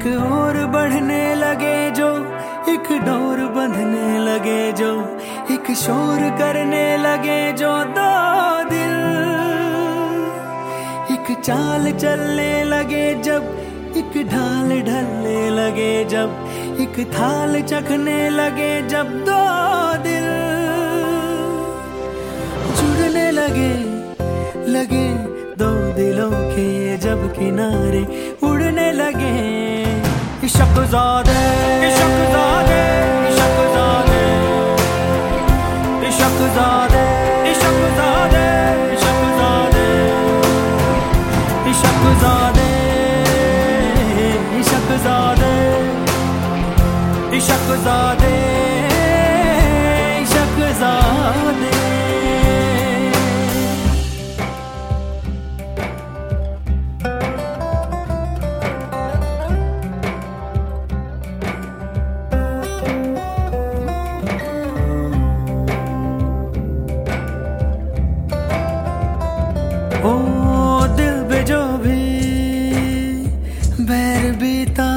एक और बढ़ने लगे जो, एक डोर बंधने लगे जो, एक शोर करने लगे जो दो दिल, एक चाल चलने लगे जब, एक ढाल ढलने लगे जब, एक थाल चखने लगे जब दो दिल जुड़ने लगे लगे दो दिलों के जब किनारे उड़ने लगे। इश्क़-ज़ादे इश्क़-ज़ादे इश्क़-ज़ादे इश्क़-ज़ादे इश्क़-ज़ादे इश्क़-ज़ादे इश्क़-ज़ादे इश्क़-ज़ादे इश्क़-ज़ादे इश्क़-ज़ादे। ओ दिल पे जो भी बैर बीता,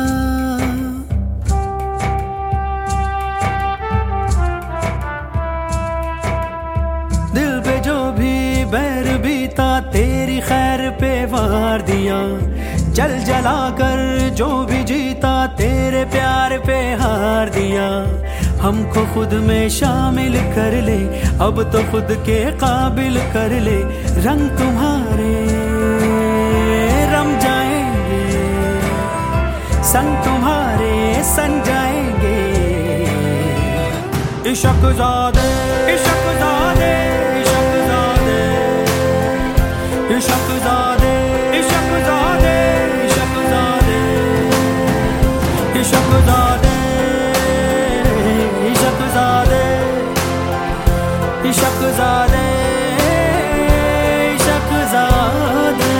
दिल पे जो भी बैर बीता, तेरी खैर पे वार दिया। जल जला कर जो भी जीता, तेरे प्यार पे हार दिया। हमको खुद में शामिल कर ले, अब तो खुद के काबिल कर ले। रंग तुम्हारे रम जाएंगे, संग तुम्हारे सन जाएंगे। इश्क़-ज़ादे इश्क़-ज़ादे इश्क़-ज़ादे इश्क़-ज़ादे इश्क़-ज़ादे इश्क़-ज़ादे इश्क़-ज़ादे इश्क़-ज़ादे इश्क़-ज़ादे इश्क़-ज़ादे।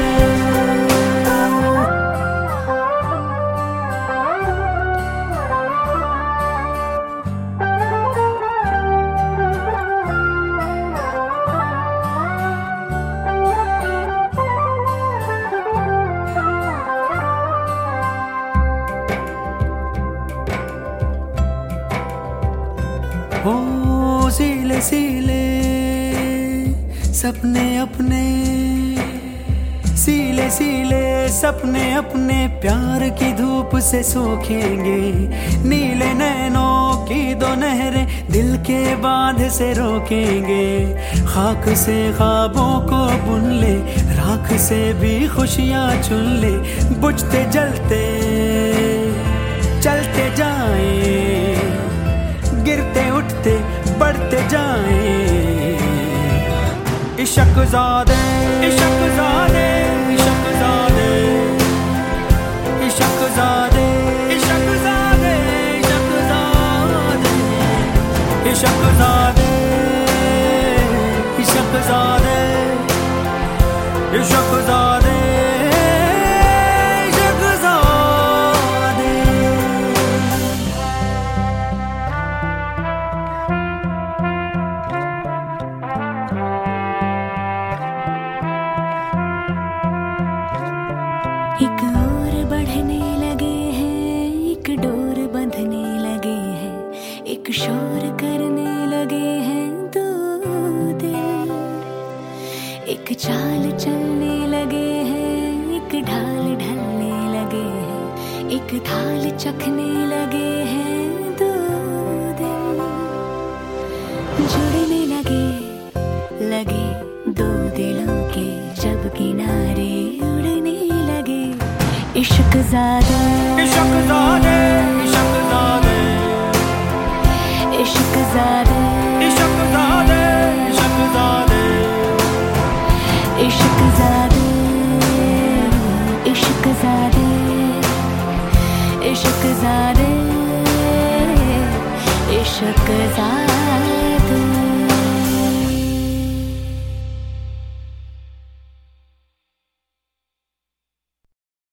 ओ सीले सीले सपने अपने, सीले सीले सपने अपने प्यार की धूप से सूखेंगे। नीले नैनों की दो नहरें दिल के बांध से रोकेंगे। खाक से ख्वाबों को बुन ले, राख से भी खुशियाँ चुन ले। बुझते जलते चलते जाएं, गिरते उठते बढ़ते जाएं। इश्क़-ज़ादे इश्क़-ज़ादे इश्क़-ज़ादे इश्क़-ज़ादे इश्क़-ज़ादे इश्क़-ज़ादे इश्क़-ज़ादे इश्क़-ज़ादे इश्क़-ज़ादे। एक और बढ़ने लगे हैं, एक डोर बंधने लगे हैं, एक शोर करने लगे हैं दो दिल। एक चाल चलने लगे हैं, एक ढाल ढलने लगे हैं, एक थाल चखने लगे हैं दो दिल। जुड़ने लगे लगे दो दिलों के जब किनारे उड़ने लगे। इश्क़-ज़ादे इश्क़-ज़ादे इश्क़-ज़ादे इश्क़-ज़ादे इश्क़-ज़ादे इश्क़-ज़ादे इश्क़-ज़ादे इश्क़-ज़ादे इश्क़-ज़ादे इश्क़-ज़ादे।